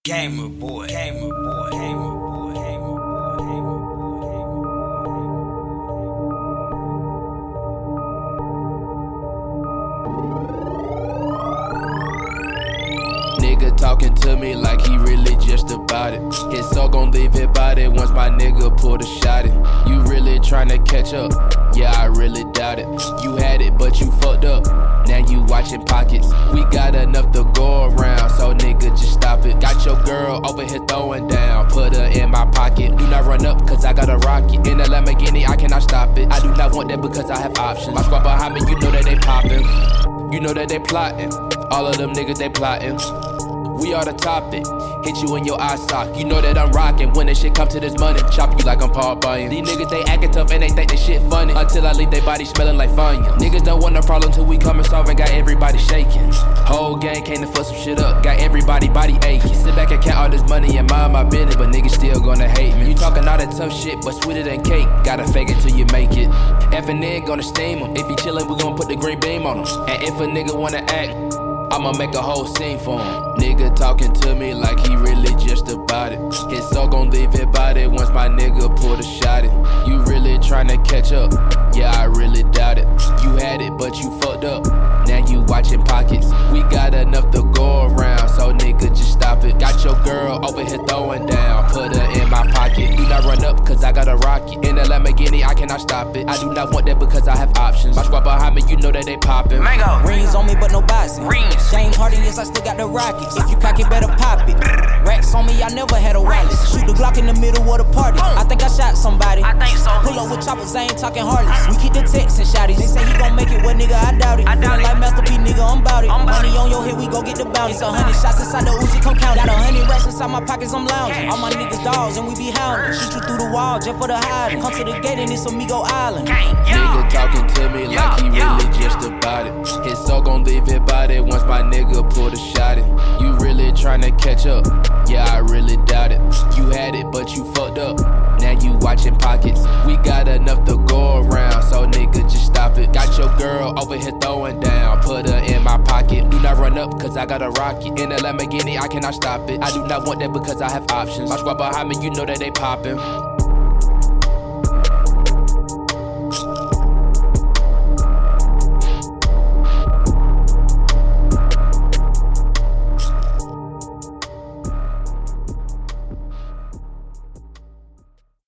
Gamer boy, gamer boy, gamer boy, gamer boy, gamer boy. Nigga talking to me like he really just about it. His soul gon' leave his body once my nigga pull the shot it. You really tryna catch up? Yeah, I really doubt it. You had it, but you fucked up. Now you watching pockets. We got enough to go around, so nigga just stop it. Got your girl over here throwing down, put her in my pocket. Do not run up, cause I got a rocket. In a Lamborghini, I cannot stop it. I do not want that because I have options. My squad behind me, you know that they poppin'. You know that they plotting. All of them niggas, they plotting. We are the topic. Hit you in your eye sock. You know that I'm rockin'. When that shit come to this money, chop you like I'm Paul Bunyan. These niggas, they actin' tough and they think this shit funny. Until I leave they body smelling like Funyuns. Niggas don't want no problem till we come and solve and got everybody shaking. Whole gang came to fuck some shit up. Got everybody body aching. Sit back and count all this money and mind my business, but niggas still gonna hate me. You talking all that tough shit, but sweeter than cake. Gotta fake it till you make it. F&N gonna steam him. If he chillin', we gon' put the green beam on him. And if a nigga wanna act, I'ma make a whole scene for him. Nigga talking to me like he really just about it. His soul gon' leave his body once my nigga pull the shot it. You really tryna catch up? Yeah, I really doubt it. You had it, but you fucked up. Now you watching pockets. We got enough to go around, so nigga just stop it. Got your girl over here throwing down, put her in my pocket. Do not run up, cause I got a rocket. In a Lamborghini, I cannot stop it. I do not want that because I have options. My squad behind me, you know that they poppin'. Mango. Rings on me, but no boxing. Rings. James Harden, yes, I still got the Rockets. If you cock it, better pop it. Racks on me, I never had a wallet. Shoot the Glock in the middle of the party. I think I shot somebody. I think so. Pull up with choppers, I ain't talking Harleys. We keep the texts and shotties. They say he gon' make it, well, nigga, I doubt it. Feelin' like Master P, nigga, I'm bout it. Money on your head, we gon' get the bounty. It's 100 shots inside the Uzi, come count. Got 100 racks inside my pockets, I'm lounging. All my niggas dogs, and we be hounding. Shoot you through the wall, just for the hiding. Come to the gate and it's Amigo Island. Nigga talking to me like he really just about it. His soul gon' leave his body once my nigga pull the shot it. You really tryna catch up? Yeah, I really doubt it. You had it, but you fucked up. Now you watching pockets. We got enough to go around, so nigga just stop it. Got your girl over here throwing down, put her in my pocket. Do not run up, cause I got a rocket. In a Lamborghini, I cannot stop it. I do not want that because I have options. My squad behind me, you know that they poppin'.